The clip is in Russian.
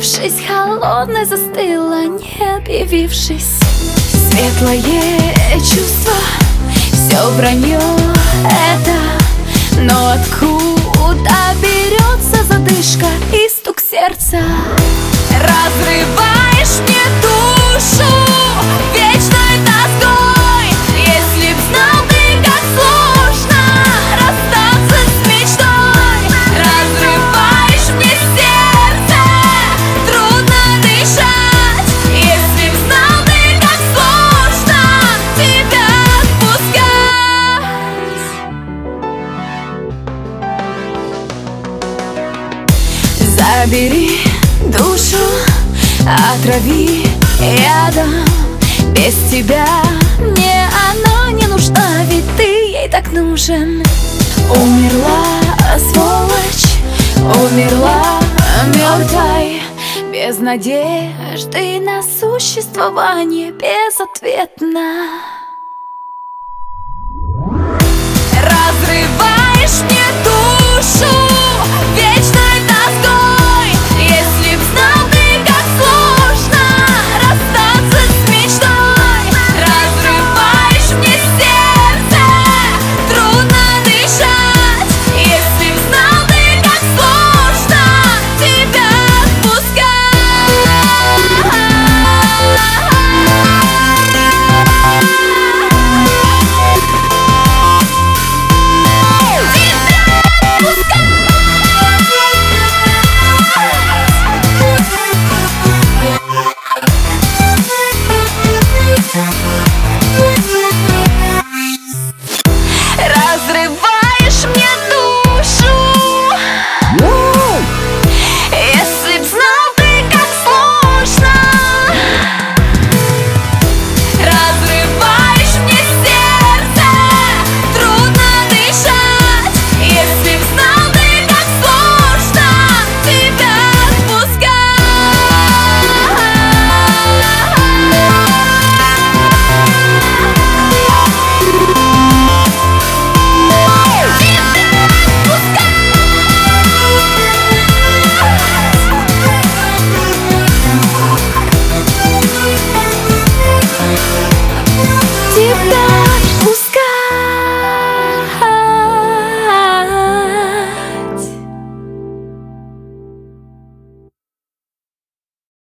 Разбившись, холодной застыла, не объявившись. Светлое чувство, все вранье это, но откуда берется задышка и стук сердца? Разрываешь мне душу вечной тоской. Если б знал ты, как сложно расстаться с мечтой. Разрываешь мне сердце, трудно дышать. Если б знал ты, как сложно тебя отпускать. Забери душу, отрави ядом. Без тебя мне она не нужна, ведь ты ей так нужен. Умерла, сволочь, умерла мертвой, без надежды на существование, безответно. Разрываешь мне душу